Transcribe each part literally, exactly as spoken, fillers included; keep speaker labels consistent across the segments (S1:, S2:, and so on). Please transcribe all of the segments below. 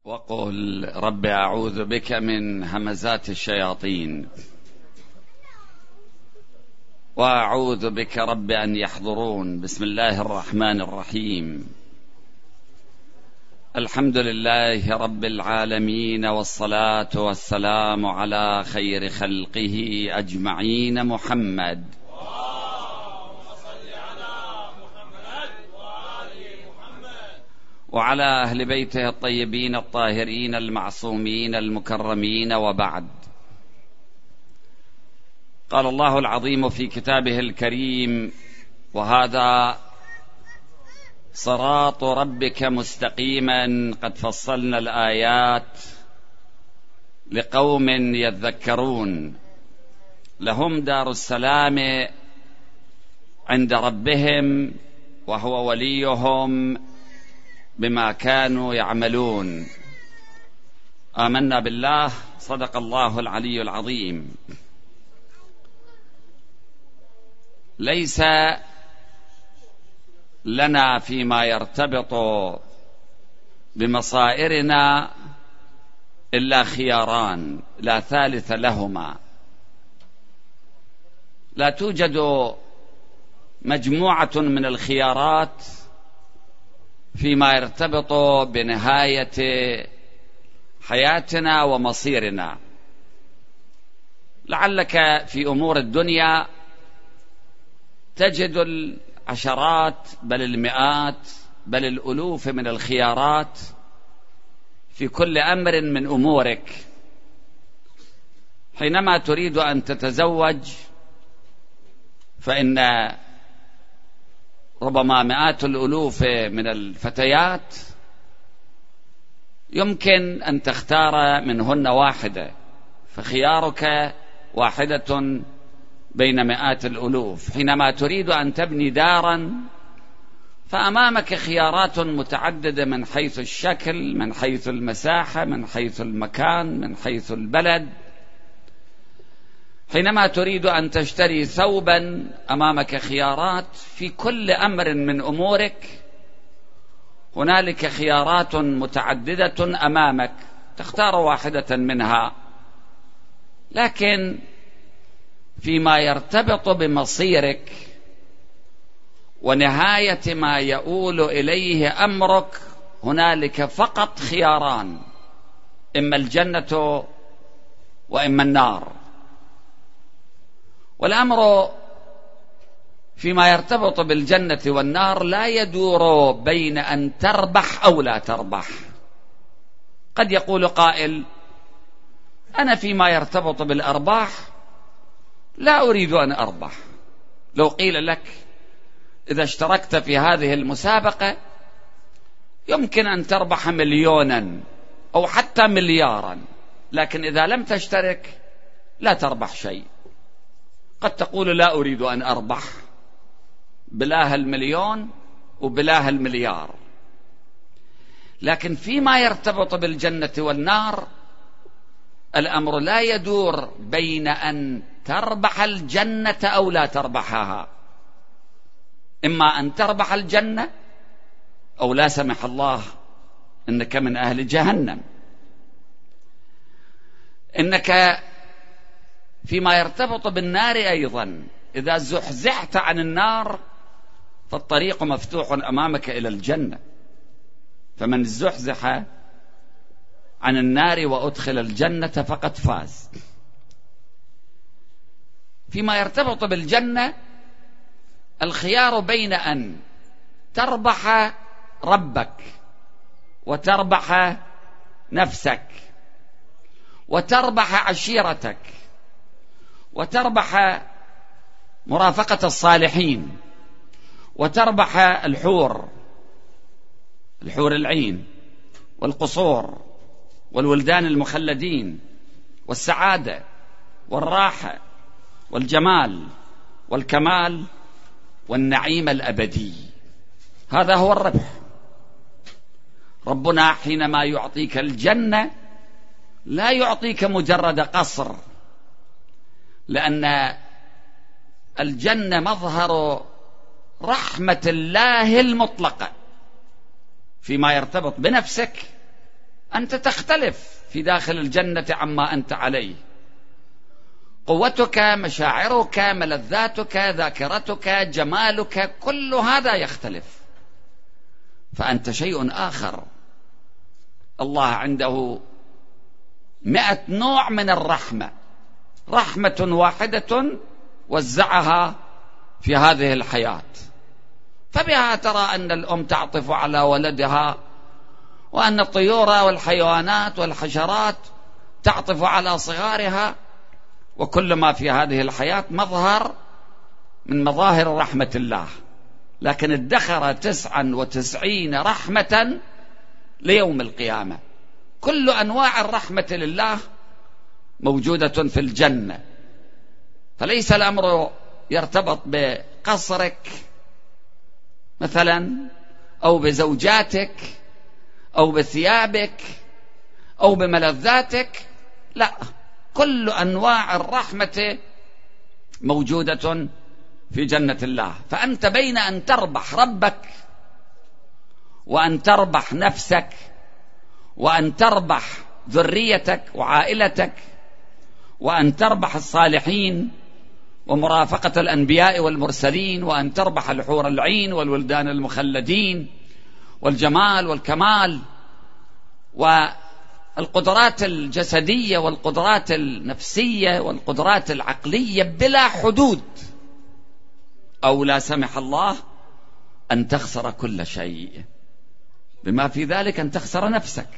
S1: وقل رب أعوذ بك من همزات الشياطين وأعوذ بك رب أن يحضرون. بسم الله الرحمن الرحيم. الحمد لله رب العالمين، والصلاة والسلام على خير خلقه أجمعين محمد وعلى أهل بيته الطيبين الطاهرين المعصومين المكرمين، وبعد. قال الله العظيم في كتابه الكريم: وهذا صراط ربك مستقيما قد فصلنا الآيات لقوم يذكرون لهم دار السلام عند ربهم وهو وليهم بما كانوا يعملون. آمنا بالله. صدق الله العلي العظيم. ليس لنا فيما يرتبط بمصائرنا إلا خياران لا ثالث لهما. لا توجد مجموعة من الخيارات فيما يرتبط بنهاية حياتنا ومصيرنا. لعلك في أمور الدنيا تجد العشرات بل المئات بل الألوف من الخيارات في كل أمر من أمورك. حينما تريد أن تتزوج فإن ربما مئات الألوف من الفتيات يمكن أن تختار منهن واحدة، فخيارك واحدة بين مئات الألوف. حينما تريد أن تبني دارا فأمامك خيارات متعددة من حيث الشكل، من حيث المساحة، من حيث المكان، من حيث البلد. حينما تريد أن تشتري ثوبا أمامك خيارات. في كل أمر من أمورك هنالك خيارات متعددة أمامك، تختار واحدة منها. لكن فيما يرتبط بمصيرك ونهاية ما يؤول إليه أمرك هنالك فقط خياران: إما الجنة وإما النار. والأمر فيما يرتبط بالجنة والنار لا يدور بين أن تربح أو لا تربح. قد يقول قائل: أنا فيما يرتبط بالأرباح لا أريد أن أربح. لو قيل لك إذا اشتركت في هذه المسابقة يمكن أن تربح مليونا أو حتى مليارا، لكن إذا لم تشترك لا تربح شيء. قد تقول: لا أريد أن أربح بلاه المليون وبلاه المليار. لكن فيما يرتبط بالجنة والنار الأمر لا يدور بين أن تربح الجنة أو لا تربحها. إما أن تربح الجنة أو لا سمح الله إنك من أهل جهنم. إنك فيما يرتبط بالنار أيضا إذا زحزحت عن النار فالطريق مفتوح أمامك إلى الجنة. فمن زحزح عن النار وأدخل الجنة فقد فاز. فيما يرتبط بالجنة الخيار بين أن تربح ربك وتربح نفسك وتربح عشيرتك وتربح مرافقة الصالحين وتربح الحور الحور العين والقصور والولدان المخلدين والسعادة والراحة والجمال والكمال والنعيم الأبدي. هذا هو الربح. ربنا حينما يعطيك الجنة لا يعطيك مجرد قصر، لأن الجنة مظهر رحمة الله المطلقة فيما يرتبط بنفسك أنت تختلف في داخل الجنة عما أنت عليه، قوتك، مشاعرك، ملذاتك، ذاكرتك، جمالك، كل هذا يختلف، فأنت شيء آخر. الله عنده مئة نوع من الرحمة، رحمة واحدة وزعها في هذه الحياة، فبها ترى أن الأم تعطف على ولدها، وأن الطيور والحيوانات والحشرات تعطف على صغارها، وكل ما في هذه الحياة مظهر من مظاهر رحمة الله، لكن ادخر تسعا وتسعين رحمة ليوم القيامة. كل أنواع الرحمة لله موجودة في الجنة، فليس الأمر يرتبط بقصرك مثلا، أو بزوجاتك، أو بثيابك، أو بملذاتك، لا، كل أنواع الرحمة موجودة في جنة الله. فأنت بين أن تربح ربك، وأن تربح نفسك، وأن تربح ذريتك وعائلتك، وأن تربح الصالحين ومرافقة الأنبياء والمرسلين، وأن تربح الحور العين والولدان المخلدين والجمال والكمال والقدرات الجسدية والقدرات النفسية والقدرات العقلية بلا حدود، أو لا سمح الله أن تخسر كل شيء، بما في ذلك أن تخسر نفسك.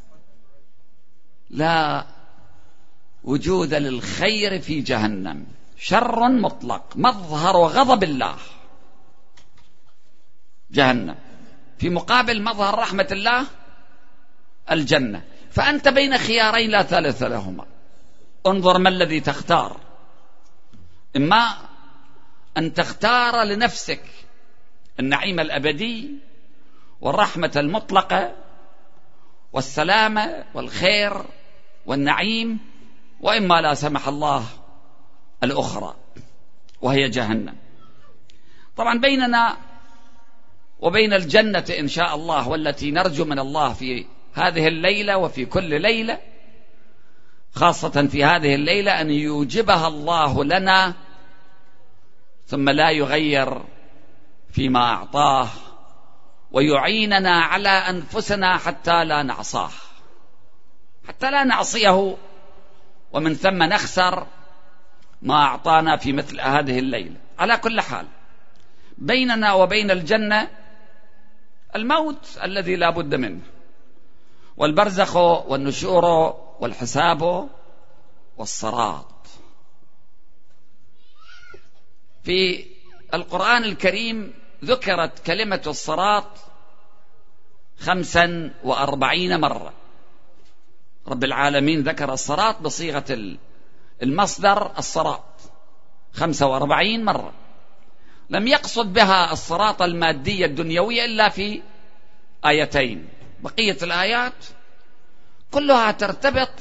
S1: لا وجود للخير في جهنم، شر مطلق، مظهر غضب الله جهنم، في مقابل مظهر رحمة الله الجنة. فأنت بين خيارين لا ثالث لهما، انظر ما الذي تختار. إما أن تختار لنفسك النعيم الأبدي والرحمة المطلقة والسلامة والخير والنعيم، وإما لا سمح الله الأخرى وهي جهنم. طبعا بيننا وبين الجنة إن شاء الله، والتي نرجو من الله في هذه الليلة وفي كل ليلة، خاصة في هذه الليلة، أن يوجبها الله لنا ثم لا يغير فيما أعطاه، ويعيننا على أنفسنا حتى لا نعصاه، حتى لا نعصيه، ومن ثم نخسر ما أعطانا في مثل هذه الليلة. على كل حال، بيننا وبين الجنة الموت الذي لا بد منه، والبرزخ والنشور والحساب والصراط. في القرآن الكريم ذكرت كلمة الصراط خمسا وأربعين مرة. رب العالمين ذكر الصراط بصيغة المصدر الصراط خمسة وأربعين مرة، لم يقصد بها الصراط المادية الدنيوية إلا في آيتين، بقية الآيات كلها ترتبط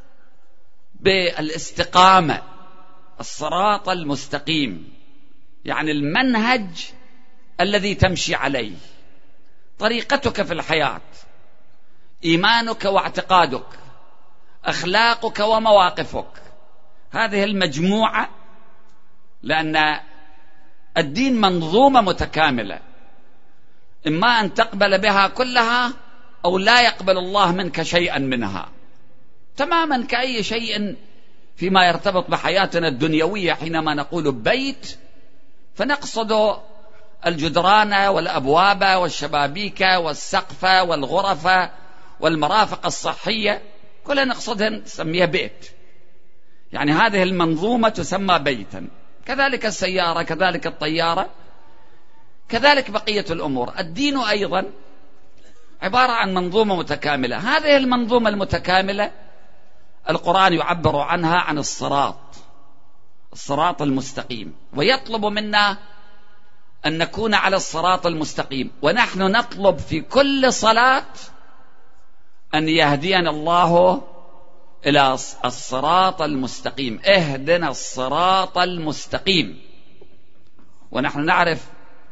S1: بالاستقامة، الصراط المستقيم، يعني المنهج الذي تمشي عليه، طريقتك في الحياة، إيمانك واعتقادك، أخلاقك ومواقفك، هذه المجموعة، لأن الدين منظومة متكاملة، إما أن تقبل بها كلها أو لا يقبل الله منك شيئا منها، تماما كأي شيء فيما يرتبط بحياتنا الدنيوية. حينما نقول بيت فنقصد الجدران والأبواب والشبابيك والسقف والغرف والمرافق الصحية، كلها نقصدها نسميها بيت، يعني هذه المنظومة تسمى بيتا. كذلك السيارة، كذلك الطيارة، كذلك بقية الأمور. الدين أيضا عبارة عن منظومة متكاملة. هذه المنظومة المتكاملة القرآن يعبر عنها عن الصراط، الصراط المستقيم، ويطلب منا أن نكون على الصراط المستقيم، ونحن نطلب في كل صلاة أن يهدينا الله إلى الصراط المستقيم. اهدنا الصراط المستقيم. ونحن نعرف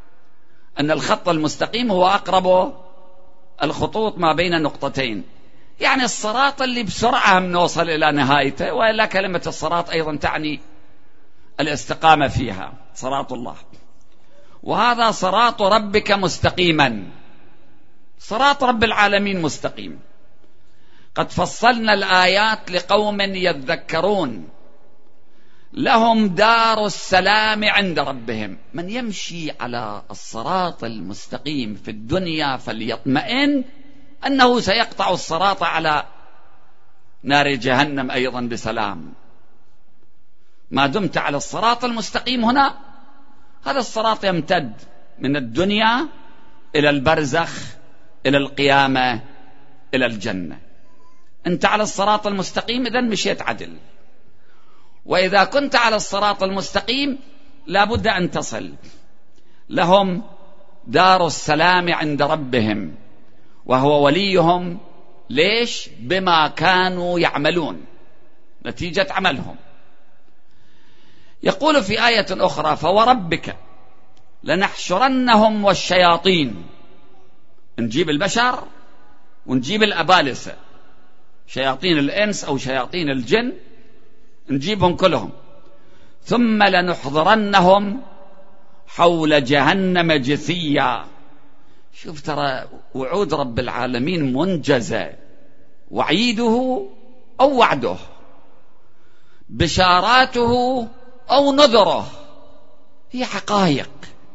S1: أن الخط المستقيم هو أقرب الخطوط ما بين نقطتين، يعني الصراط اللي بسرعة نوصل إلى نهايته، وإلا كلمة الصراط أيضا تعني الاستقامة فيها، صراط الله. وهذا صراط ربك مستقيما، صراط رب العالمين مستقيم. قد فصلنا الآيات لقوم يذكرون، لهم دار السلام عند ربهم. من يمشي على الصراط المستقيم في الدنيا فليطمئن أنه سيقطع الصراط على نار جهنم أيضا بسلام. ما دمت على الصراط المستقيم هنا، هذا الصراط يمتد من الدنيا إلى البرزخ، إلى القيامة، إلى الجنة. أنت على الصراط المستقيم إذن مشيت عدل. وإذا كنت على الصراط المستقيم لابد أن تصل. لهم دار السلام عند ربهم وهو وليهم. ليش؟ بما كانوا يعملون، نتيجة عملهم. يقول في آية أخرى: فوربك لنحشرنهم والشياطين. نجيب البشر ونجيب الأبالسة، شياطين الإنس أو شياطين الجن، نجيبهم كلهم. ثم لنحضرنهم حول جهنم جثيا. شوف، ترى وعود رب العالمين منجزة، وعيده أو وعده، بشاراته أو نذره، هي حقائق.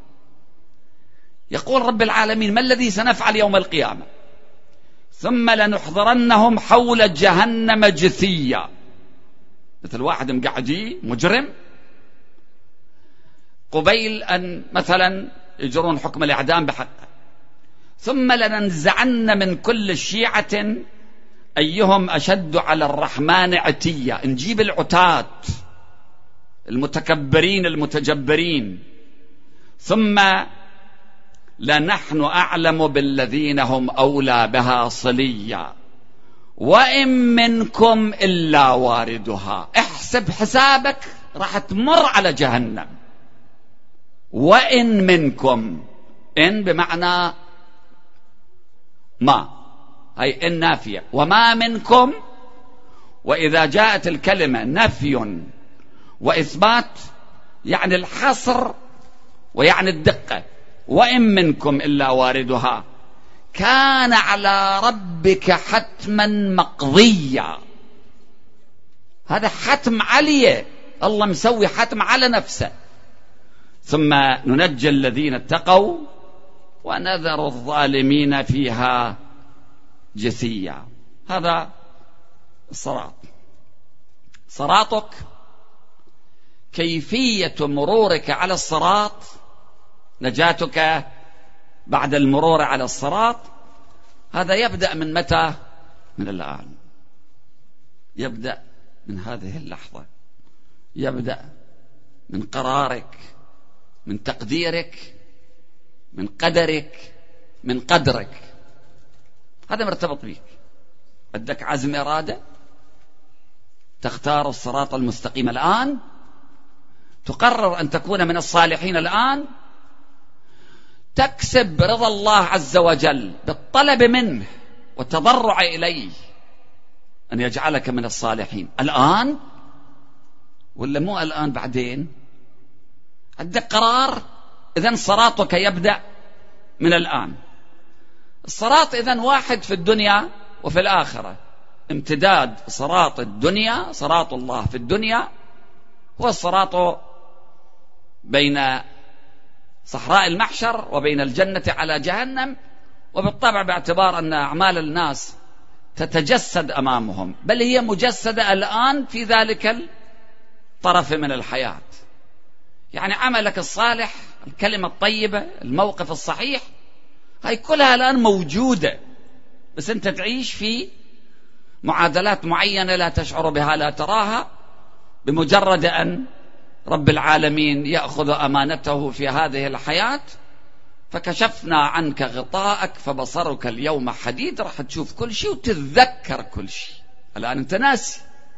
S1: يقول رب العالمين: ما الذي سنفعل يوم القيامة؟ ثم لنحضرنهم حول جهنم جثيا، مثل واحد مقعدي مجرم قبيل أن مثلا يجرون حكم الإعدام بحقه. ثم لننزعن من كل شيعة أيهم أشد على الرحمن عتيا. نجيب العتاة المتكبرين المتجبرين. ثم لنحن أعلم بالذين هم أولى بها صليا وإن منكم إلا واردها. احسب حسابك، راح تمر على جهنم. وإن منكم، إن بمعنى ما، هي إن نافية، وما منكم. وإذا جاءت الكلمة نفي وإثبات يعني الحصر ويعني الدقة. وإن منكم إلا واردها كان على ربك حتما مقضيا. هذا حتم عليه، الله مسوي حتم على نفسه. ثم ننجي الذين اتقوا ونذر الظالمين فيها جثيا. هذا الصراط. صراطك، كيفية مرورك على الصراط، نجاتك بعد المرور على الصراط، هذا يبدأ من متى؟ من الآن. يبدأ من هذه اللحظة، يبدأ من قرارك، من تقديرك، من قدرك، من قدرك. هذا مرتبط بك. بدك عزم إرادة، تختار الصراط المستقيم الآن، تقرر أن تكون من الصالحين الآن، تكسب رضا الله عز وجل بالطلب منه والتضرع إليه أن يجعلك من الصالحين الآن، ولا مو الآن بعدين. عندك قرار، إذن صراطك يبدأ من الآن. الصراط إذن واحد في الدنيا وفي الآخرة. امتداد صراط الدنيا، صراط الله في الدنيا، هو الصراط بين صحراء المحشر وبين الجنة على جهنم. وبالطبع باعتبار أن أعمال الناس تتجسد أمامهم، بل هي مجسدة الآن في ذلك الطرف من الحياة. يعني عملك الصالح، الكلمة الطيبة، الموقف الصحيح، هاي كلها الآن موجودة، بس أنت تعيش في معادلات معينة لا تشعر بها، لا تراها. بمجرد أن رب العالمين يأخذ أمانته في هذه الحياة، فكشفنا عنك غطاءك فبصرك اليوم حديد، راح تشوف كل شيء وتتذكر كل شيء. الآن أنت ناسي،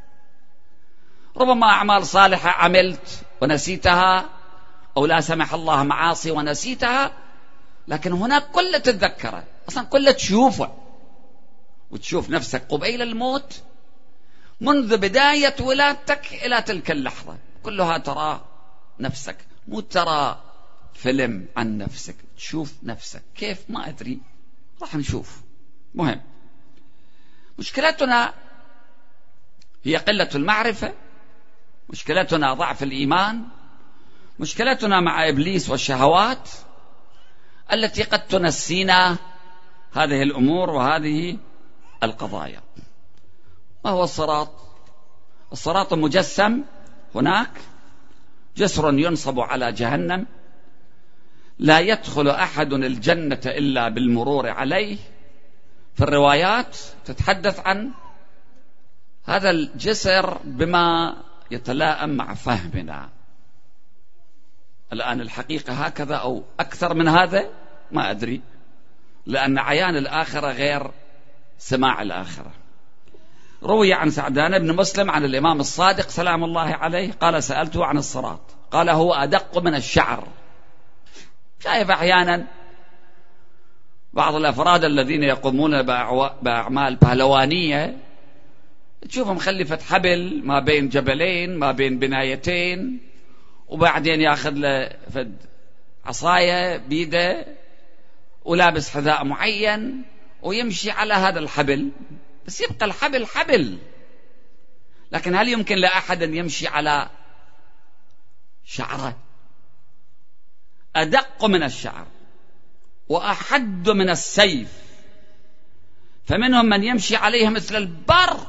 S1: ربما أعمال صالحة عملت ونسيتها، أو لا سمح الله معاصي ونسيتها، لكن هناك كل تتذكره، أصلا كل تشوفه، وتشوف نفسك قبيل الموت منذ بداية ولادتك إلى تلك اللحظة كلها ترى نفسك، مو ترى فيلم عن نفسك، تشوف نفسك كيف ما أدري، راح نشوف. مهم. مشكلتنا هي قلة المعرفة، مشكلتنا ضعف الإيمان، مشكلتنا مع إبليس والشهوات التي قد تنسينا هذه الأمور وهذه القضايا. ما هو الصراط؟ الصراط مجسم هناك، جسر ينصب على جهنم، لا يدخل أحد الجنة إلا بالمرور عليه. في الروايات تتحدث عن هذا الجسر بما يتلائم مع فهمنا. الآن الحقيقة هكذا أو أكثر من هذا ما أدري، لأن عيان الآخرة غير سماع الآخرة. روي عن سعدان بن مسلم عن الإمام الصادق سلام الله عليه قال: سألته عن الصراط قال: هو أدق من الشعر. شايف أحيانا بعض الأفراد الذين يقومون بأعمال بهلوانية تشوفهم مخلفة حبل ما بين جبلين ما بين بنايتين، وبعدين ياخذ له فد عصاية بيده ولابس حذاء معين ويمشي على هذا الحبل، بس يبقى الحبل حبل. لكن هل يمكن لأحد أن يمشي على شعره؟ أدق من الشعر وأحد من السيف، فمنهم من يمشي عليه مثل البرق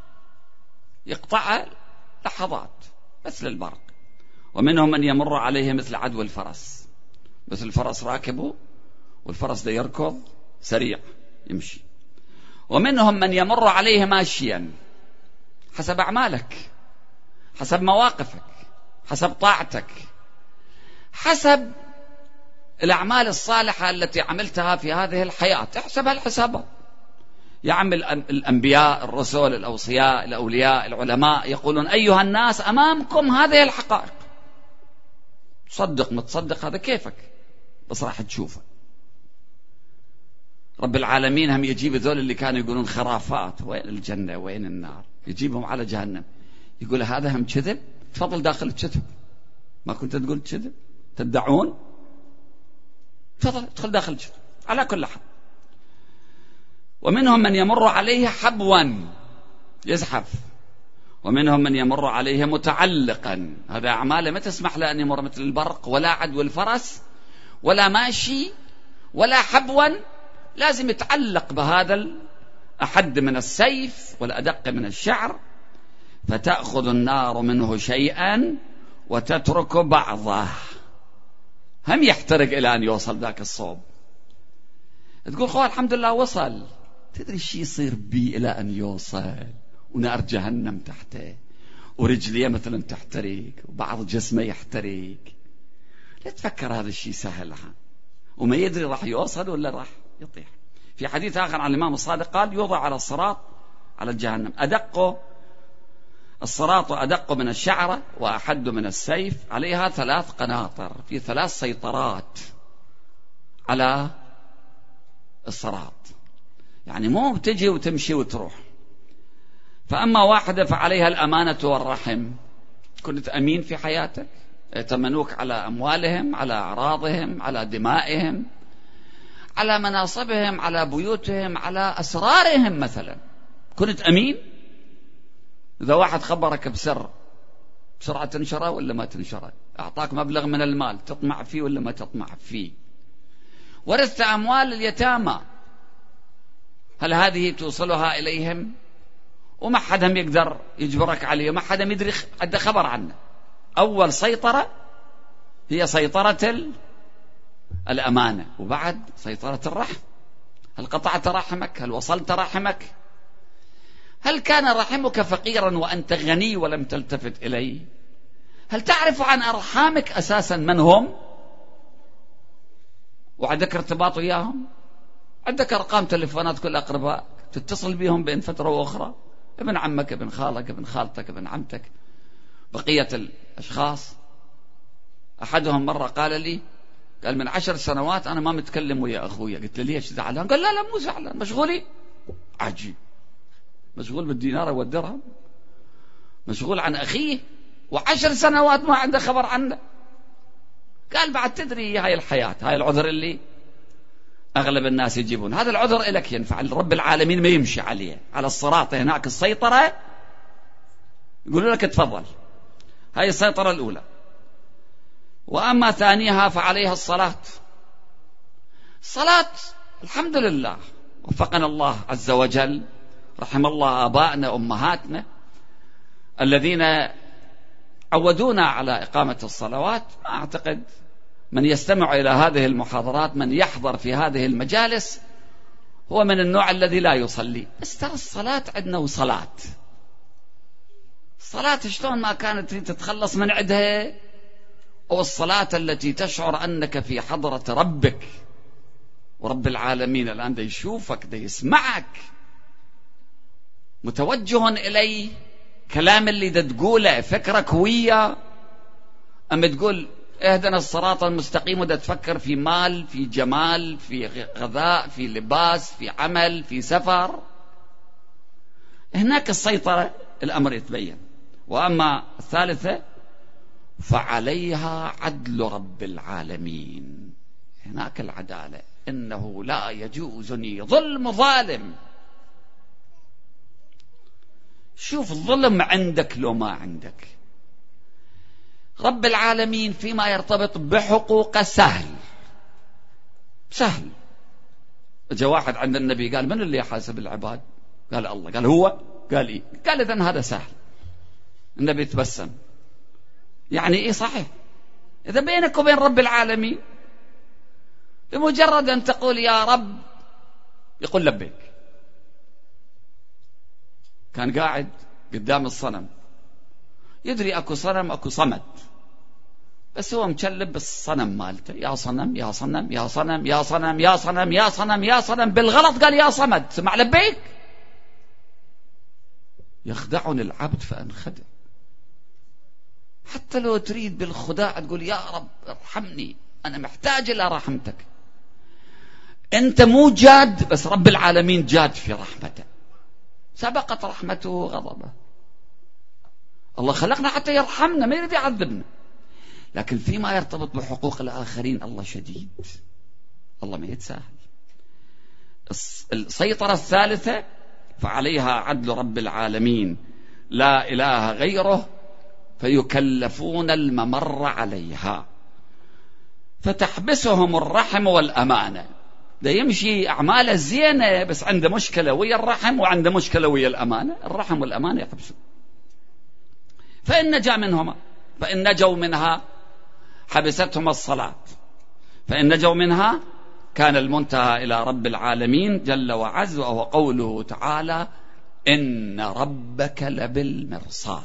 S1: يقطع لحظات مثل البرق، ومنهم من يمر عليه مثل عدو الفرس، مثل الفرس راكبه والفرس ده يركض سريع يمشي، ومنهم من يمر عليه ماشيا حسب أعمالك، حسب مواقفك، حسب طاعتك، حسب الأعمال الصالحة التي عملتها في هذه الحياة، احسبها الحسابات. يعمل الأنبياء الرسل الأوصياء الأولياء العلماء يقولون: أيها الناس أمامكم هذه الحقائق، تصدق متصدق هذا كيفك، بس راح تشوفه. رب العالمين هم يجيب ذول اللي كانوا يقولون خرافات، وين الجنة وين النار، يجيبهم على جهنم، يقول: هذا هم كذب، تفضل داخل الكذب، ما كنت تقول كذب تدعون، تفضل ادخل داخل الكذب. على كل حال، ومنهم من يمر عليه حبوا يزحف، ومنهم من يمر عليه متعلقا، هذا أعماله ما تسمح له أن يمر مثل البرق ولا عدو الفرس ولا ماشي ولا حبوا، لازم يتعلق بهذا الأحد من السيف والأدق من الشعر، فتأخذ النار منه شيئا وتترك بعضه، هم يحترق إلى أن يوصل ذاك الصوب. تقول: خواه الحمد لله وصل، تدري شي يصير بي إلى أن يوصل، ونار جهنم تحته، ورجليه مثلا تحترق، وبعض جسمه يحترق. لا تفكر هذا الشيء سهل، وما يدري راح يوصل ولا راح يطيح. في حديث آخر عن الإمام الصادق قال: يوضع على الصراط على الجهنم أدق الصراط أدق من الشعرة وأحد من السيف، عليها ثلاث قناطر، في ثلاث سيطرات على الصراط، يعني مو بتجي وتمشي وتروح. فأما واحدة فعليها الأمانة والرحم، كنت أمين في حياتك، ائتمنوك على أموالهم، على أعراضهم، على دمائهم، على مناصبهم، على بيوتهم، على أسرارهم مثلا، كنت أمين. إذا واحد خبرك بسر، بسرعة تنشره ولا ما تنشره؟ أعطاك مبلغ من المال، تطمع فيه ولا ما تطمع فيه؟ ورثت أموال اليتامى، هل هذه توصلها إليهم؟ وما حدا يقدر يجبرك عليه، وما حدا يدري عنده خبر عنه. أول سيطرة هي سيطرة الأمانة، وبعد سيطرة الرحم. هل قطعت رحمك؟ هل وصلت رحمك؟ هل كان رحمك فقيرا وأنت غني ولم تلتفت إليه؟ هل تعرف عن أرحامك أساسا من هم؟ وعندك ارتباط وياهم؟ عندك أرقام تلفونات كل أقربائك تتصل بهم بين فترة وأخرى، ابن عمك، ابن خالك، ابن خالتك، ابن عمتك، بقية الأشخاص. أحدهم مرة قال لي، قال: من عشر سنوات أنا ما متكلم ويا أخويا. قلت له: ليش زعلان؟ قال: لا لا مو زعلان، مشغولين عجيب، مشغول بالدينار والدرهم، مشغول عن أخيه، وعشر سنوات ما عنده خبر عنه. قال بعد تدري هاي الحياة، هاي العذر اللي أغلب الناس يجيبون، هذا العذر إلك ينفع، رب العالمين ما يمشي عليه على الصراط هناك السيطرة، يقولوا لك تفضل. هاي السيطرة الأولى. وأما ثانيها فعليها الصلاة. الصلاة الحمد لله وفقنا الله عز وجل، رحم الله آبائنا أمهاتنا الذين عودونا على إقامة الصلوات. ما أعتقد من يستمع إلى هذه المحاضرات، من يحضر في هذه المجالس، هو من النوع الذي لا يصلي. بس ترى الصلاة عندنا وصلاة. الصلاة شلون ما كانت تتخلص من عدها، أو الصلاة التي تشعر أنك في حضرة ربك، ورب العالمين الآن دا يشوفك، دا يسمعك، متوجه إليه. كلام اللي دا تقوله فكرك وياه، أما تقول اهدنا الصراط المستقيم ودا تفكر في مال، في جمال، في غذاء، في لباس، في عمل، في سفر، هناك السيطرة الأمر يتبين. وأما الثالثة فعليها عدل رب العالمين، هناك العدالة، إنه لا يجوزني ظلم ظالم. شوف الظلم عندك لو ما عندك، رب العالمين فيما يرتبط بحقوق سهل سهل. جاء واحد عند النبي قال من اللي يحاسب العباد؟ قال الله. قال هو؟ قال إيه؟ قال إذن هذا سهل. النبي تبسم، يعني إيه صحيح، إذا بينك وبين رب العالمين بمجرد أن تقول يا رب يقول لبيك. كان قاعد قدام الصنم، يدري أكو صنم أكو صمد، بس هو مشلب بالصنم مالته، يا صنم يا صنم يا صنم يا صنم يا صنم يا صنم يا صنم، بالغلط قال يا صمد، سمع لبيك. يخدعني العبد فأنخدع. حتى لو تريد بالخداع تقول يا رب ارحمني، أنا محتاج إلى رحمتك، أنت مو جاد، بس رب العالمين جاد في رحمته، سبقت رحمته غضبه. الله خلقنا حتى يرحمنا، ما يريد يعذبنا. لكن فيما يرتبط بحقوق الآخرين الله شديد، الله ما يتساهل. السيطرة الثالثة فعليها عدل رب العالمين، لا إله غيره، فيكلفون الممر عليها، فتحبسهم الرحم والأمانة. ده يمشي أعماله زينة، بس عنده مشكلة ويا الرحم وعنده مشكلة ويا الأمانة، الرحم والأمانة يحبسون. فإن نجا منهما، فإن نجوا منها حبستهم الصلاة، فإن نجوا منها كان المنتهى إلى رب العالمين جل وعز، وهو قوله تعالى إن ربك لبالمرصاد.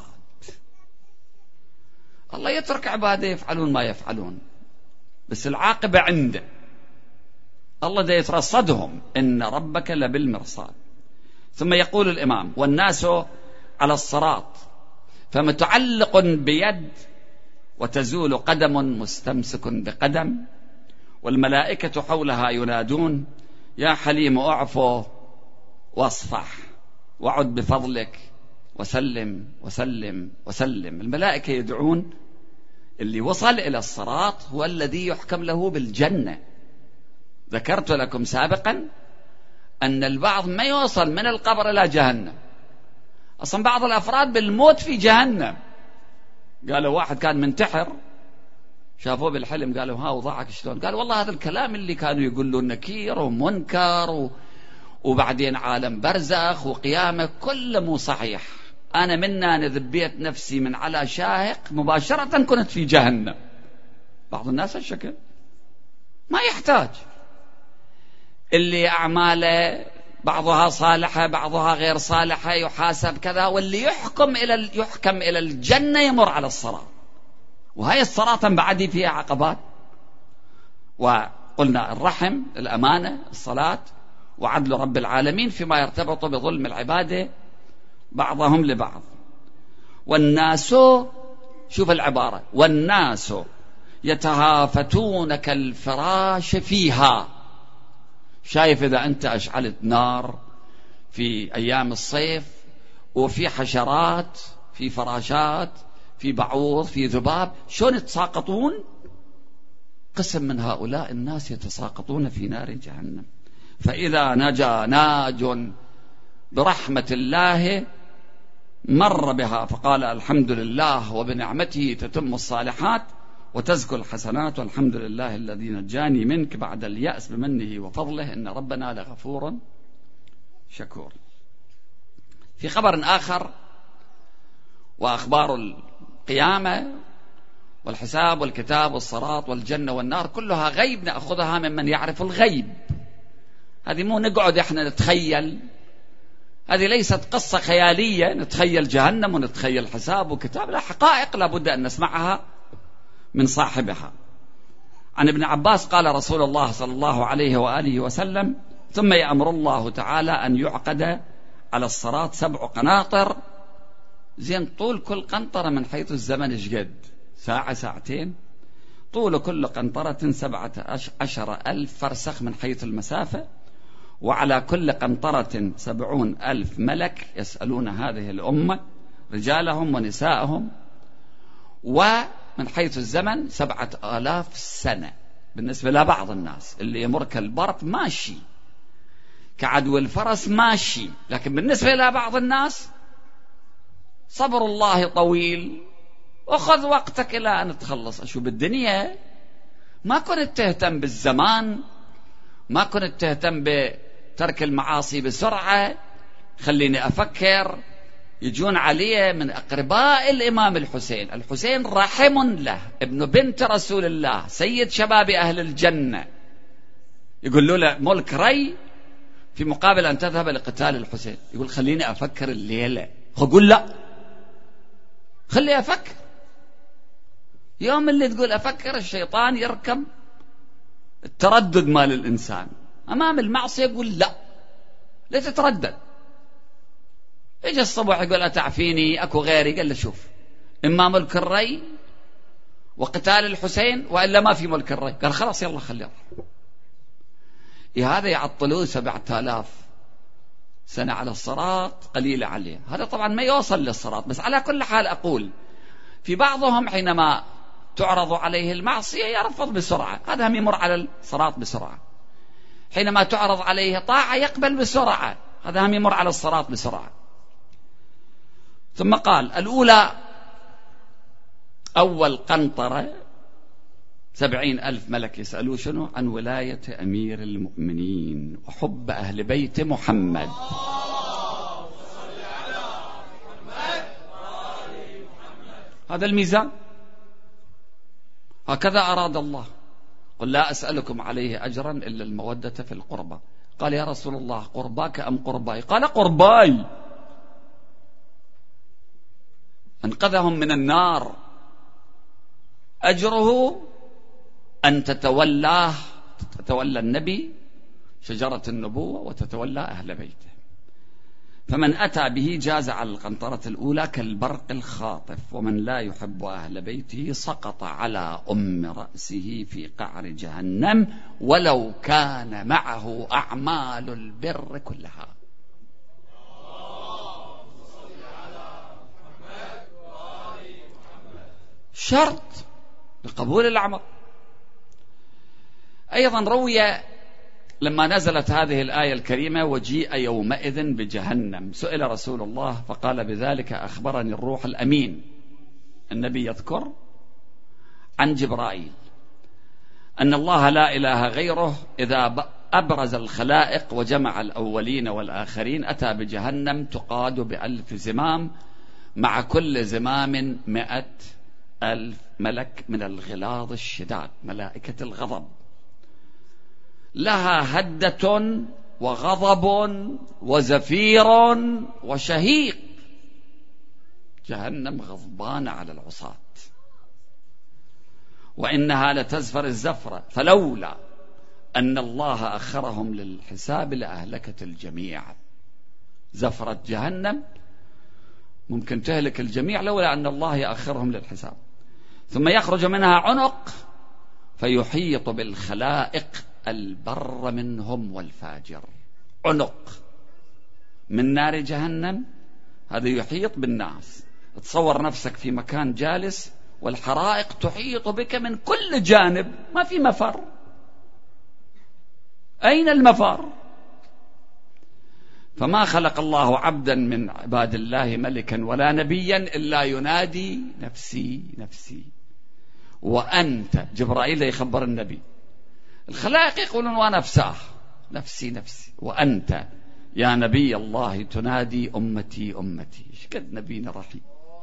S1: الله يترك عباده يفعلون ما يفعلون، بس العاقبة عنده، الله دا يترصدهم، إن ربك لبالمرصاد. ثم يقول الإمام والناس على الصراط فمتعلق بيد وتزول قدم مستمسك بقدم، والملائكة حولها ينادون يا حليم اعفو واصفح وعد بفضلك وسلم وسلم وسلم. الملائكة يدعون اللي وصل إلى الصراط هو الذي يحكم له بالجنة. ذكرت لكم سابقا أن البعض ما يوصل من القبر إلى جهنم، أصلا بعض الأفراد بالموت في جهنم. قالوا واحد كان منتحر، شافوه بالحلم قالوا ها وضعك شلون؟ قال والله هذا الكلام اللي كانوا يقولون نكير ومنكر و... وبعدين عالم برزخ وقيامة كله مو صحيح. أنا منا نذبيت نفسي من على شاهق مباشرة كنت في جهنم. بعض الناس هالشكل ما يحتاج، اللي أعماله بعضها صالحة بعضها غير صالحة يحاسب كذا، واللي يحكم إلى يحكم إلى الجنة يمر على الصراط. وهي الصراط بعد فيها عقبات، وقلنا الرحم، الأمانة، الصلاة، وعدل رب العالمين فيما يرتبط بظلم العبادة بعضهم لبعض. والناس، شوف العبارة، والناس يتهافتون كالفراش فيها. شايف إذا أنت أشعلت نار في أيام الصيف، وفي حشرات، في فراشات، في بعوض، في ذباب، شلون يتساقطون؟ قسم من هؤلاء الناس يتساقطون في نار جهنم. فإذا نجا ناج برحمة الله مر بها فقال الحمد لله وبنعمته تتم الصالحات وتزكو الحسنات والحمد لله الذي نجاني منك بعد اليأس بمنه وفضله إن ربنا لغفور شكور. في خبر آخر، وأخبار القيامة والحساب والكتاب والصراط والجنة والنار كلها غيب نأخذها ممن يعرف الغيب. هذه مو نقعد احنا نتخيل، هذه ليست قصة خيالية نتخيل جهنم ونتخيل حساب وكتاب، لا، حقائق لابد أن نسمعها من صاحبها. عن ابن عباس قال رسول الله صلى الله عليه وآله وسلم: ثم يأمر الله تعالى أن يعقد على الصراط سبع قناطر. زين، طول كل قنطرة من حيث الزمن ايش قد؟ ساعة ساعتين؟ طول كل قنطرة سبعة عشر ألف فرسخ من حيث المسافة، وعلى كل قنطرة سبعون ألف ملك يسألون هذه الأمة رجالهم ونساءهم، ومن حيث الزمن سبعة آلاف سنة. بالنسبة لبعض الناس اللي يمر كالبرق ماشي، كعدو الفرس ماشي، لكن بالنسبة لبعض الناس صبر الله طويل، وخذ وقتك إلى أن تخلص. أشوف بالدنيا ما كنت تهتم بالزمان، ما كنت تهتم بترك المعاصي بسرعة. خليني أفكر، يجون علي من أقرباء الإمام الحسين، الحسين رحم له ابن بنت رسول الله سيد شباب أهل الجنة، يقول له ملك ري في مقابل أن تذهب لقتال الحسين. يقول خليني أفكر الليلة. أقول لا، خلي أفكر. يوم اللي تقول أفكر الشيطان يركب التردد مال الإنسان أمام المعصية، يقول لا، لا تتردد. يجي الصبح يقول أتعفيني أكو غيري؟ قال له شوف، إما ملك الري وقتال الحسين وإلا ما في ملك الري. قال خلاص يلا خليه. هذا يعطلوه سبعة آلاف سنة على الصراط، قليلة عليه. هذا طبعا ما يوصل للصراط، بس على كل حال أقول في بعضهم حينما تعرض عليه المعصية يرفض بسرعة، هذا هم يمر على الصراط بسرعة. حينما تعرض عليه طاعة يقبل بسرعة، هذا هم يمر على الصراط بسرعة. ثم قال الأولى أول قنطرة سبعين ألف ملك يسألوا شنو؟ عن ولاية أمير المؤمنين وحب أهل بيت محمد. هذا الميزان، هكذا أراد الله. قل لا أسألكم عليه أجرا إلا المودة في القربى. قال يا رسول الله قرباك أم قرباي؟ قال قرباي. أنقذهم من النار، أجره أن تتولاه، تتولى النبي شجرة النبوة وتتولى أهل بيته. فمن أتى به جاز على القنطرة الأولى كالبرق الخاطف، ومن لا يحب أهل بيته سقط على أم رأسه في قعر جهنم ولو كان معه أعمال البر كلها. شرط لقبول العمل. أيضا روي لما نزلت هذه الآية الكريمة وجيء يومئذ بجهنم، سئل رسول الله فقال بذلك أخبرني الروح الأمين. النبي يذكر عن جبرائيل أن الله لا إله غيره إذا أبرز الخلائق وجمع الأولين والآخرين أتى بجهنم تقاد بألف زمام، مع كل زمام مئة ألف ملك من الغلاظ الشداد، ملائكة الغضب، لها هدة وغضب وزفير وشهيق. جهنم غضبان على العصاة، وإنها لتزفر الزفرة، فلولا أن الله أخرهم للحساب لأهلكت الجميع. زفرة جهنم ممكن تهلك الجميع لولا أن الله يأخرهم للحساب. ثم يخرج منها عنق فيحيط بالخلائق البر منهم والفاجر. عنق من نار جهنم، هذا يحيط بالناس. تصور نفسك في مكان جالس والحرائق تحيط بك من كل جانب، ما في مفر. أين المفر؟ فما خلق الله عبدا من عباد الله ملكا ولا نبيا إلا ينادي نفسي نفسي. وأنت، جبرائيل يخبر النبي، الخلائق يقولون ونفساه نفسي نفسي، وأنت يا نبي الله تنادي أمتي أمتي. ايش قد نبينا رحيم.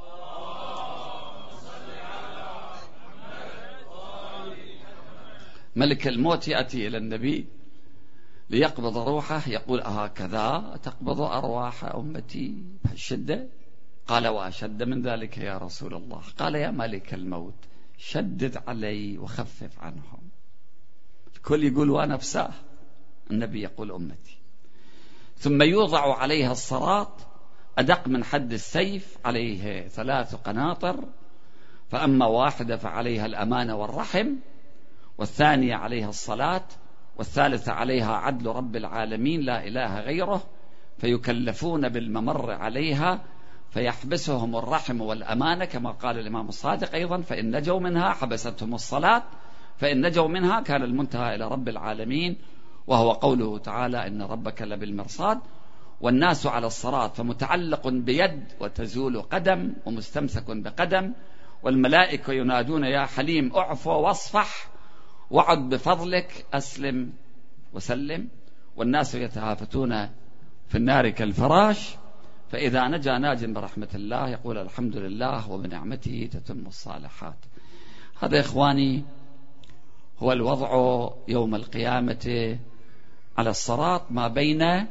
S1: ملك الموت يأتي إلى النبي ليقبض روحه، يقول أهكذا تقبض أرواح أمتي بهالشدة؟ قال وأشد من ذلك يا رسول الله. قال يا ملك الموت شدد علي وخفف عنهم. الكل يقول ونفساه، النبي يقول أمتي. ثم يوضع عليها الصراط أدق من حد السيف، عليه ثلاث قناطر، فأما واحدة فعليها الأمانة والرحم، والثانية عليها الصلاة، والثالثة عليها عدل رب العالمين لا إله غيره، فيكلفون بالممر عليها فيحبسهم الرحم والأمانة، كما قال الإمام الصادق أيضا: فإن نجوا منها حبستهم الصلاة، فإن نجوا منها كان المنتهى إلى رب العالمين، وهو قوله تعالى: إن ربك لبالمرصاد. والناس على الصراط فمتعلق بيد وتزول قدم، ومستمسك بقدم، والملائكة ينادون يا حليم اعفو واصفح وعد بفضلك أسلم وسلم. والناس يتهافتون في النار كالفراش، فإذا نجا ناج برحمة الله يقول الحمد لله وبنعمته تتم الصالحات. هذا إخواني هو الوضع يوم القيامة على الصراط، ما بين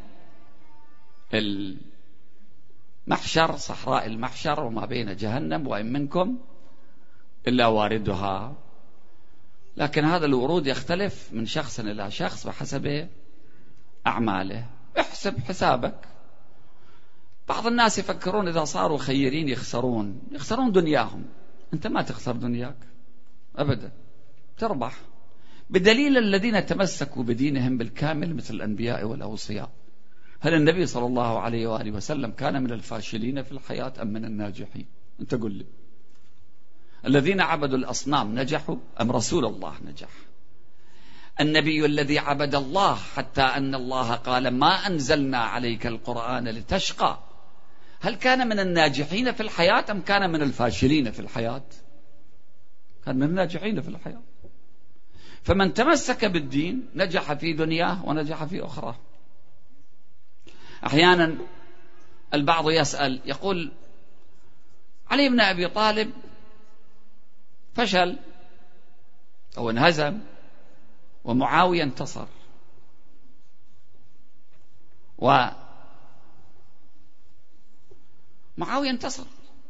S1: المحشر صحراء المحشر وما بين جهنم، وإن منكم إلا واردها. لكن هذا الورود يختلف من شخص إلى شخص بحسب أعماله. احسب حسابك. بعض الناس يفكرون إذا صاروا خيرين يخسرون يخسرون دنياهم. أنت ما تخسر دنياك أبدا، تربح، بدليل الذين تمسكوا بدينهم بالكامل مثل الأنبياء والأوصياء. هل النبي صلى الله عليه وآله وسلم كان من الفاشلين في الحياة أم من الناجحين؟ أنت قل لي. الذين عبدوا الأصنام نجحوا أم رسول الله نجح؟ النبي الذي عبد الله حتى أن الله قال ما أنزلنا عليك القرآن لتشقى، هل كان من الناجحين في الحياة أم كان من الفاشلين في الحياة؟ كان من الناجحين في الحياة. فمن تمسك بالدين نجح في دنياه ونجح في أخرى. أحيانا البعض يسأل يقول علي بن أبي طالب فشل أو انهزم ومعاوية انتصر، ومعاوية انتصر.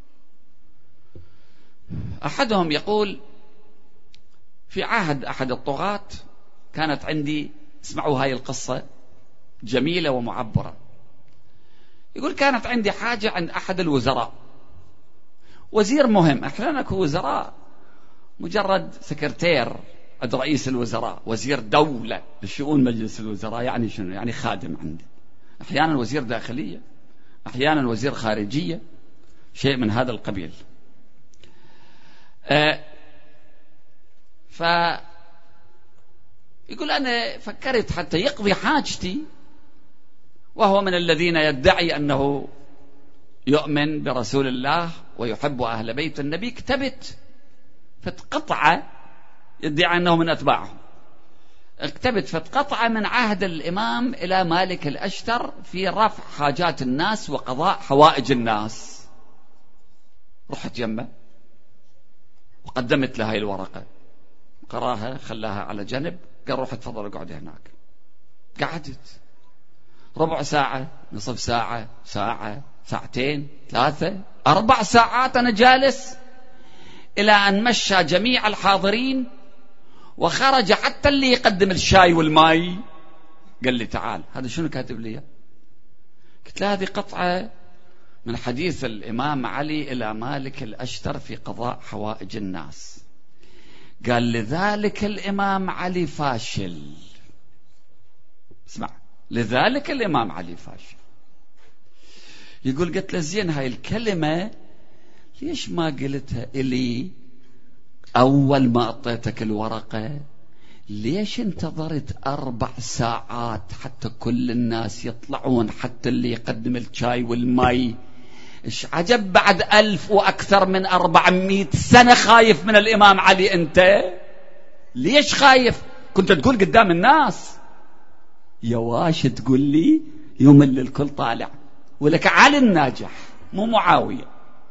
S1: أحدهم يقول في عهد أحد الطغاة كانت عندي، اسمعوا هاي القصة جميلة ومعبرة، يقول كانت عندي حاجة عند أحد الوزراء، وزير مهم. أحيانا وزراء مجرد سكرتير عند رئيس الوزراء، وزير دولة لشؤون مجلس الوزراء يعني شنو؟ يعني خادم عنده. أحيانا وزير داخلية، أحيانا وزير خارجية، شيء من هذا القبيل. أه فيقول أنا فكرت حتى يقضي حاجتي، وهو من الذين يدعي أنه يؤمن برسول الله ويحب أهل بيت النبي، كتبت فتقطع يدعي أنه من أتباعه، اكتبت فتقطع من عهد الإمام إلى مالك الأشتر في رفع حاجات الناس وقضاء حوائج الناس. رحت يمه وقدمت لها الورقة، قراها خلاها على جنب، قال روح تفضل اقعد هناك. قعدت ربع ساعة، نصف ساعة، ساعة، ساعتين، ثلاثة، أربع ساعات أنا جالس، إلى أن مشى جميع الحاضرين وخرج حتى اللي يقدم الشاي والماي. قال لي تعال، هذا شنو كاتب لي؟ قلت له هذه قطعة من حديث الإمام علي إلى مالك الأشتر في قضاء حوائج الناس. قال لذلك الإمام علي فاشل. اسمع، لذلك الإمام علي فاشل. يقول قلت له زين هاي الكلمة ليش ما قلتها إلي أول ما أعطيتك الورقة؟ ليش انتظرت أربع ساعات حتى كل الناس يطلعون، حتى اللي يقدم الشاي والماء؟ إيش عجب بعد ألف وأكثر من أربعمائة سنة خايف من الإمام علي؟ أنت ليش خايف؟ كنت تقول قدام الناس يا واش تقول لي يوم اللي الكل طالع، ولك علي الناجح مو معاوية.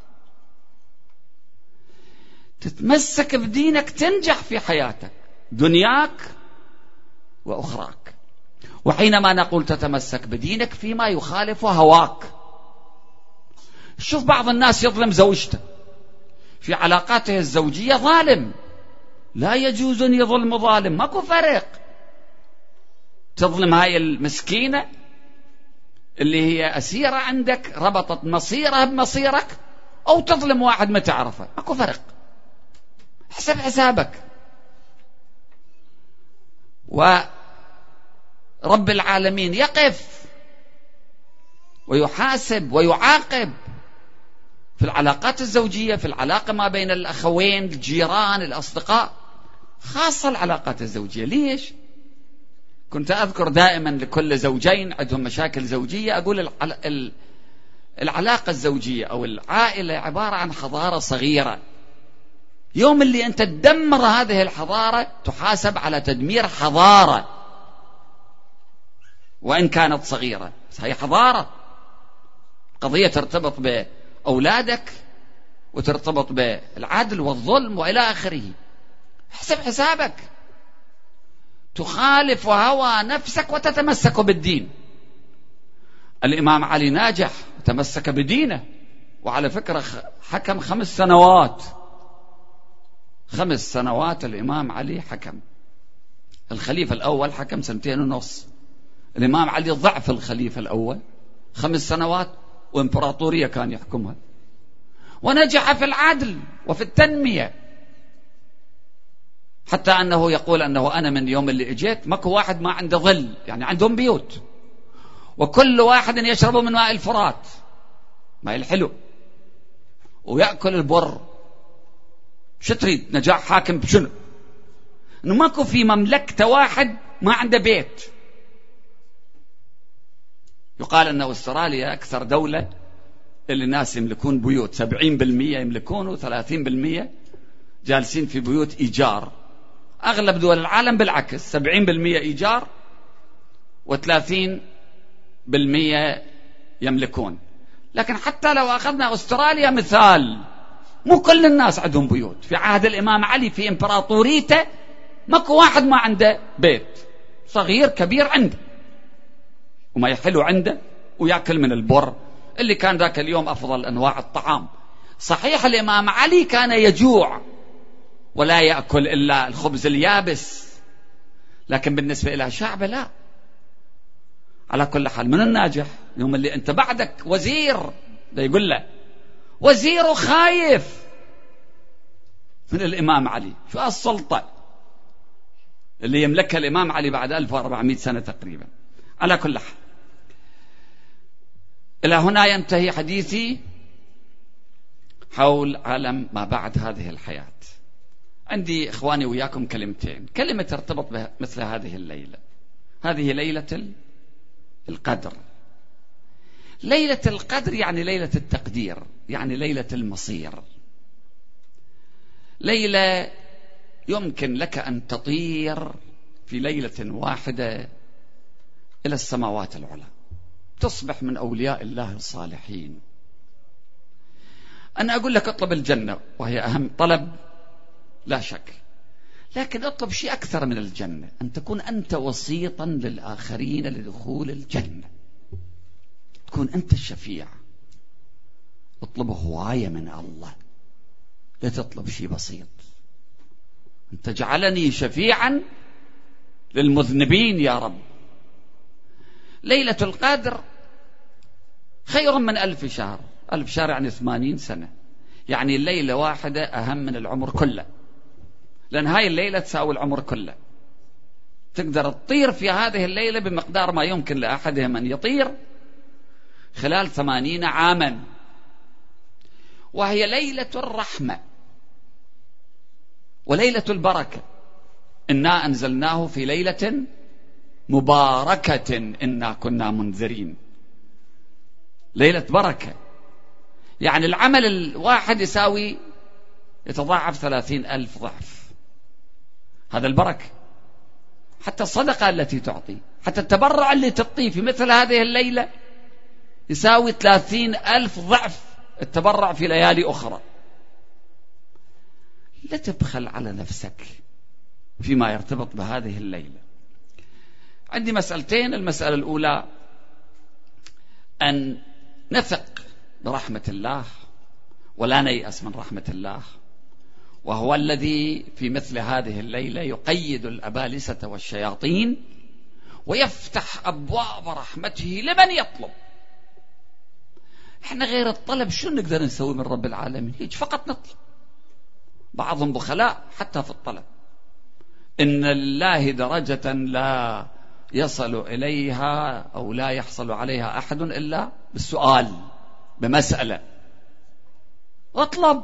S1: تتمسك بدينك تنجح في حياتك دنياك وأخراك. وحينما نقول تتمسك بدينك فيما يخالف هواك، شوف بعض الناس يظلم زوجته في علاقاته الزوجية، ظالم، لا يجوز أن يظلم ظالم، ماكو فرق. تظلم هاي المسكينة اللي هي أسيرة عندك ربطت مصيرها بمصيرك، أو تظلم واحد ما تعرفه، ماكو فرق، حسب حسابك. ورب العالمين يقف ويحاسب ويعاقب في العلاقات الزوجية، في العلاقة ما بين الأخوين، الجيران، الأصدقاء، خاصة العلاقات الزوجية. ليش؟ كنت أذكر دائما لكل زوجين عندهم مشاكل زوجية أقول العلاقة الزوجية أو العائلة عبارة عن حضارة صغيرة. يوم اللي أنت تدمر هذه الحضارة تحاسب على تدمير حضارة وإن كانت صغيرة، بس هي حضارة. قضية ترتبط بأولادك وترتبط بالعدل والظلم وإلى آخره. حسب حسابك، تخالف هوى نفسك وتتمسك بالدين. الإمام علي ناجح تمسك بدينه، وعلى فكرة حكم خمس سنوات خمس سنوات الإمام علي حكم. الخليفة الأول حكم سنتين ونص، الإمام علي ضعف الخليفة الأول، خمس سنوات وإمبراطورية كان يحكمها، ونجح في العدل وفي التنمية، حتى أنه يقول أنه أنا من يوم اللي اجيت ماكو واحد ما عنده ظل، يعني عندهم بيوت وكل واحد يشرب من ماء الفرات، ماء الحلو، ويأكل البر. شو تريد؟ نجاح حاكم بشنو؟ انه ماكو في مملكته واحد ما عنده بيت. يقال أن أستراليا أكثر دولة اللي الناس يملكون بيوت، سبعين بالمئة يملكون وثلاثين بالمئة جالسين في بيوت إيجار. أغلب دول العالم بالعكس، سبعين بالمئة إيجار وثلاثين بالمئة يملكون. لكن حتى لو أخذنا أستراليا مثال، مو كل الناس عندهم بيوت. في عهد الإمام علي في إمبراطوريته ماكو واحد ما عنده بيت، صغير كبير عنده، وما يحلو عنده، ويأكل من البر اللي كان ذاك اليوم أفضل أنواع الطعام. صحيح الإمام علي كان يجوع ولا يأكل إلا الخبز اليابس، لكن بالنسبة إلى شعبه لا. على كل حال، من الناجح يوم اللي أنت بعدك وزير، ده يقول له وزير خايف من الإمام علي. شو السلطة اللي يملكها الإمام علي بعد ألف وأربعمائة سنة تقريبا. على كل حال، إلى هنا ينتهي حديثي حول عالم ما بعد هذه الحياة. عندي إخواني وياكم كلمتين، كلمة ترتبط مثل هذه الليلة. هذه ليلة القدر. ليلة القدر يعني ليلة التقدير، يعني ليلة المصير. ليلة يمكن لك أن تطير في ليلة واحدة إلى السماوات العلى، تصبح من أولياء الله الصالحين. أنا أقول لك اطلب الجنة وهي أهم طلب لا شك، لكن اطلب شيء أكثر من الجنة، أن تكون أنت وسيطا للآخرين لدخول الجنة، تكون أنت الشفيع. اطلب هواية من الله، لا تطلب شيء بسيط. أنت جعلني شفيعا للمذنبين يا رب. ليلة القدر خير من ألف شهر. ألف شهر يعني ثمانين سنة، يعني الليلة واحدة أهم من العمر كله، لأن هاي الليلة تساوي العمر كله. تقدر تطير في هذه الليلة بمقدار ما يمكن لأحدهم أن يطير خلال ثمانين عاما، وهي ليلة الرحمة وليلة البركة. إنا أنزلناه في ليلة مباركة إنا كنا منذرين. ليلة بركة، يعني العمل الواحد يساوي يتضاعف ثلاثين ألف ضعف. هذا البركة. حتى الصدقة التي تعطي، حتى التبرع اللي تعطيه في مثل هذه الليلة يساوي ثلاثين ألف ضعف التبرع في ليالي أخرى. لا تبخل على نفسك فيما يرتبط بهذه الليلة. عندي مسألتين. المسألة الأولى أن نثق برحمة الله ولا نيأس من رحمة الله، وهو الذي في مثل هذه الليلة يقيد الأبالسة والشياطين ويفتح أبواب رحمته لمن يطلب. احنا غير الطلب شو نقدر نسوي من رب العالمين؟ هيك فقط نطلب. بعضهم بخلاء حتى في الطلب. إن لله درجة لا يصل إليها أو لا يحصل عليها أحد إلا بالسؤال، بمسألة. اطلب.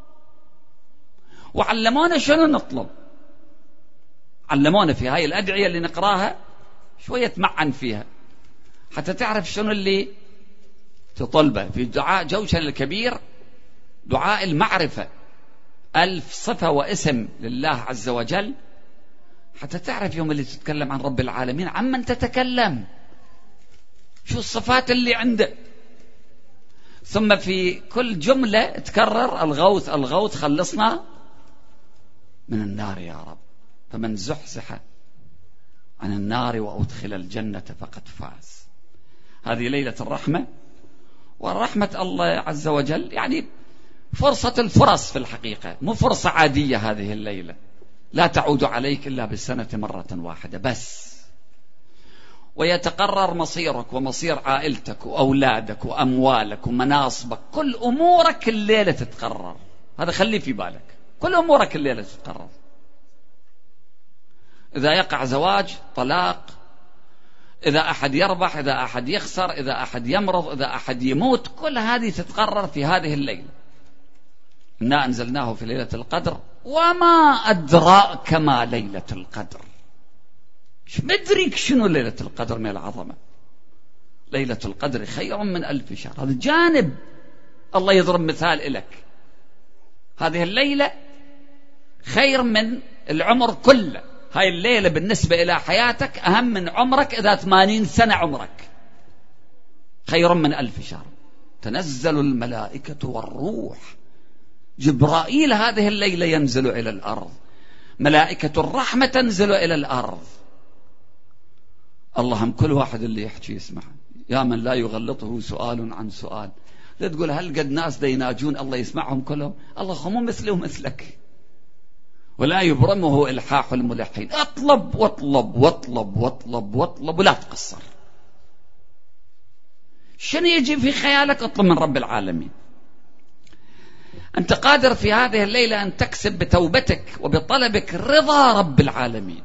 S1: وعلمونا شنو نطلب. علمونا في هاي الأدعية اللي نقراها شوية معن فيها حتى تعرف شنو اللي تطلبه. في دعاء جوشن الكبير دعاء المعرفة، ألف صفة واسم لله عز وجل، حتى تعرف يوم اللي تتكلم عن رب العالمين عمن تتكلم، شو الصفات اللي عنده. ثم في كل جملة تكرر الغوث الغوث، خلصنا من النار يا رب، فمن زحزح عن النار وأدخل الجنة فقد فاز. هذه ليلة الرحمة. والرحمة الله عز وجل يعني فرصة الفرص في الحقيقة، مو فرصة عادية. هذه الليلة لا تعود عليك إلا بالسنة مرة واحدة بس، ويتقرر مصيرك ومصير عائلتك وأولادك وأموالك ومناصبك. كل أمورك الليلة تتقرر. هذا خلي في بالك، كل أمورك الليلة تتقرر. إذا يقع زواج، طلاق، إذا أحد يربح، إذا أحد يخسر، إذا أحد يمرض، إذا أحد يموت، كل هذه تتقرر في هذه الليلة. إنا أنزلناه في ليلة القدر وما أدراك ما ليلة القدر. مش مدرك شنو ليلة القدر من العظمة. ليلة القدر خير من ألف شهر. هذا جانب الله يضرب مثال لك. هذه الليلة خير من العمر كله. هاي الليلة بالنسبة إلى حياتك أهم من عمرك إذا ثمانين سنة عمرك. خير من ألف شهر. تنزل الملائكة والروح. جبرائيل هذه الليلة ينزل إلى الأرض، ملائكة الرحمة تنزل إلى الأرض. اللهم كل واحد اللي يحكي يسمع، يا من لا يغلطه سؤال عن سؤال. لا تقول هل قد ناس دا يناجون الله يسمعهم كلهم؟ الله خمو مثله ومثلك، ولا يبرمه إلحاح الملحين. اطلب واطلب واطلب واطلب واطلب ولا تقصر. شنو يجي في خيالك اطلب من رب العالمين. أنت قادر في هذه الليلة أن تكسب بتوبتك وبطلبك رضا رب العالمين،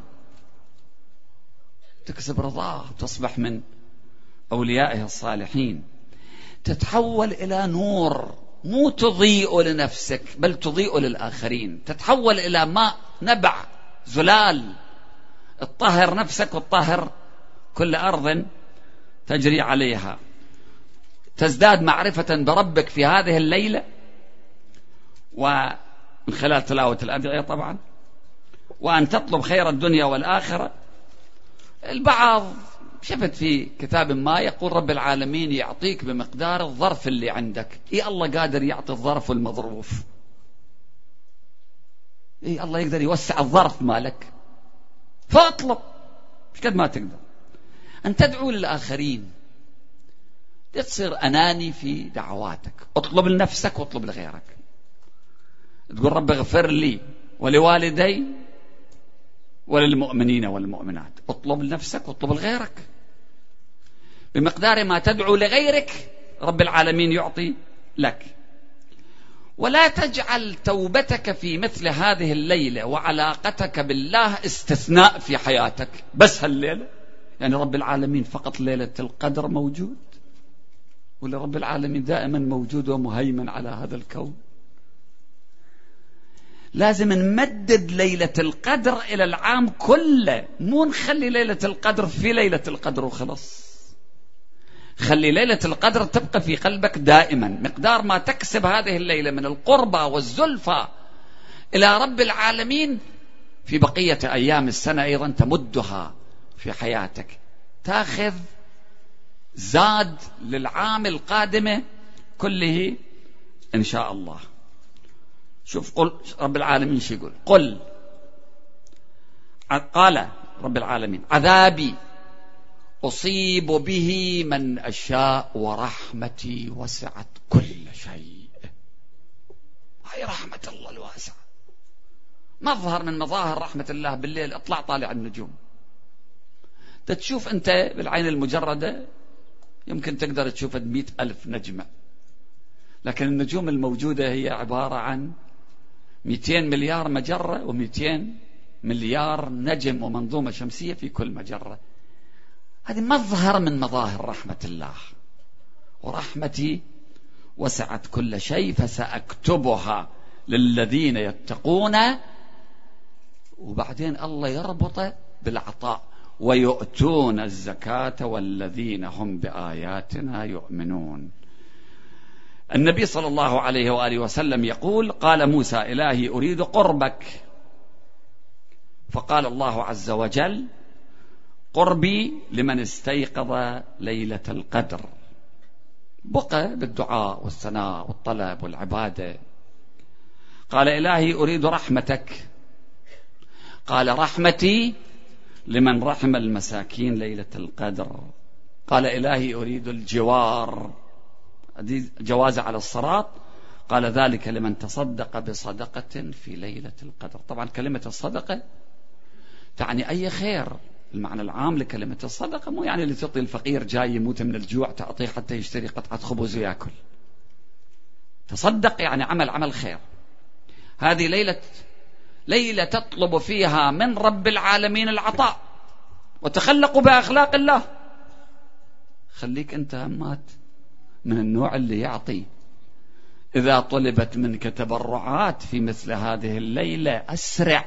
S1: تكسب رضاه، تصبح من أوليائه الصالحين، تتحول إلى نور، مو تضيء لنفسك بل تضيء للآخرين، تتحول إلى ماء نبع زلال، تطهر نفسك وتطهر كل أرض تجري عليها. تزداد معرفة بربك في هذه الليلة، ومن خلال تلاوة الأدعية طبعا، وأن تطلب خير الدنيا والآخرة. البعض شفت في كتاب ما يقول رب العالمين يعطيك بمقدار الظرف اللي عندك. إيه الله قادر يعطي الظرف والمظروف. إيه الله يقدر يوسع الظرف مالك، فاطلب مش قد ما تقدر. أن تدعو للآخرين، لا تصير أناني في دعواتك. اطلب لنفسك واطلب لغيرك. تقول رب اغفر لي ولوالدي وللمؤمنين والمؤمنات. اطلب لنفسك واطلب لغيرك. بمقدار ما تدعو لغيرك رب العالمين يعطي لك. ولا تجعل توبتك في مثل هذه الليلة وعلاقتك بالله استثناء في حياتك. بس هالليلة يعني رب العالمين فقط ليلة القدر موجود. ولرب العالمين دائما موجود ومهيمن على هذا الكون. لازم نمدد ليلة القدر إلى العام كله، مو نخلي ليلة القدر في ليلة القدر وخلص. خلي ليلة القدر تبقى في قلبك دائما، مقدار ما تكسب هذه الليلة من القربى والزلفى إلى رب العالمين في بقية أيام السنة أيضا تمدها في حياتك، تأخذ زاد للعام القادمة كله إن شاء الله. شوف قل رب العالمين شو يقول، قل قال رب العالمين عذابي أصيب به من أشاء ورحمتي وسعت كل شيء. هاي رحمة الله الواسعة، مظهر من مظاهر رحمة الله. بالليل اطلع طالع النجوم، تشوف أنت بالعين المجردة يمكن تقدر تشوف مئة ألف نجمة، لكن النجوم الموجودة هي عبارة عن مئتين مليار مجرة ومئتين مليار نجم ومنظومة شمسية في كل مجرة. هذه مظهر من مظاهر رحمة الله. ورحمتي وسعت كل شيء فسأكتبها للذين يتقون، وبعدين الله يربط بالعطاء، ويؤتون الزكاة والذين هم بآياتنا يؤمنون. النبي صلى الله عليه وآله وسلم يقول قال موسى إلهي أريد قربك، فقال الله عز وجل قربي لمن استيقظ ليلة القدر. بقى بالدعاء والثناء والطلب والعبادة. قال إلهي أريد رحمتك، قال رحمتي لمن رحم المساكين ليلة القدر. قال إلهي أريد الجوار، جواز على الصراط، قال ذلك لمن تصدق بصدقة في ليلة القدر. طبعا كلمة الصدقة تعني أي خير، المعنى العام لكلمة الصدقة مو يعني اللي تعطي الفقير جاي يموت من الجوع تعطيه حتى يشتري قطعة خبز ويأكل. تصدق يعني عمل عمل خير. هذه ليلة ليلة تطلب فيها من رب العالمين العطاء، وتخلقوا بأخلاق الله. خليك أنت همات من النوع اللي يعطي. إذا طلبت منك تبرعات في مثل هذه الليلة أسرع،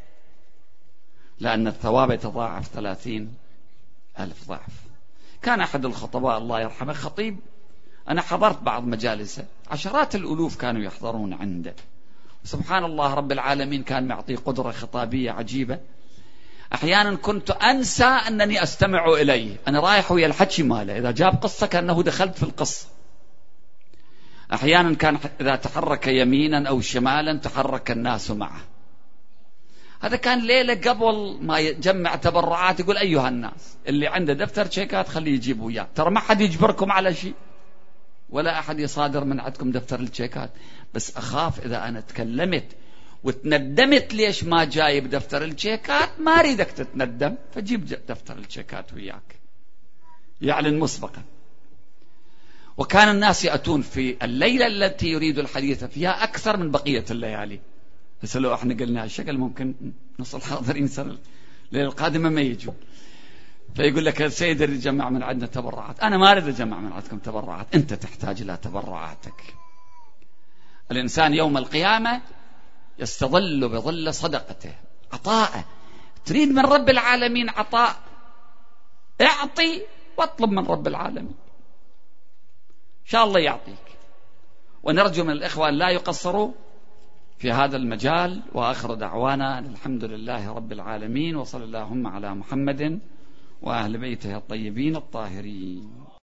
S1: لأن الثواب يتضاعف ثلاثين ألف ضعف. كان أحد الخطباء الله يرحمه خطيب، أنا حضرت بعض مجالسه، عشرات الألوف كانوا يحضرون عنده. سبحان الله رب العالمين كان معطي قدرة خطابية عجيبة. أحيانا كنت أنسى أنني أستمع إليه، أنا رايح ويا الحكي ماله، إذا جاب قصة كأنه دخلت في القصة. أحيانا كان إذا تحرك يمينا أو شمالا تحرك الناس معه. هذا كان ليلة قبل ما يجمع تبرعات يقول أيها الناس اللي عنده دفتر شيكات خليه يجيب وياه، ترى ما حد يجبركم على شيء ولا أحد يصادر من عندكم دفتر الشيكات، بس أخاف إذا أنا تكلمت وتندمت ليش ما جايب دفتر الشيكات، ما أريدك تتندم، فجيب دفتر الشيكات وياك. يعلن مسبقا. وكان الناس يأتون في الليلة التي يريد الحديث فيها أكثر من بقية الليالي. بس لو احنا قلنا هالشكل ممكن نص الحاضرين سنة الليلة القادمة ما يجوا، فيقول لك السيد اللي جمع من عندنا تبرعات. أنا ما أريد أجمع من عندكم تبرعات، أنت تحتاج إلى تبرعاتك. الإنسان يوم القيامة يستظل بظل صدقته، عطاءه. تريد من رب العالمين عطاء، اعطي واطلب من رب العالمين، إن شاء الله يعطيك. ونرجو من الإخوة لا يقصروا في هذا المجال. وآخر دعوانا الحمد لله رب العالمين، وصلى اللهم على محمد وأهل بيته الطيبين الطاهرين.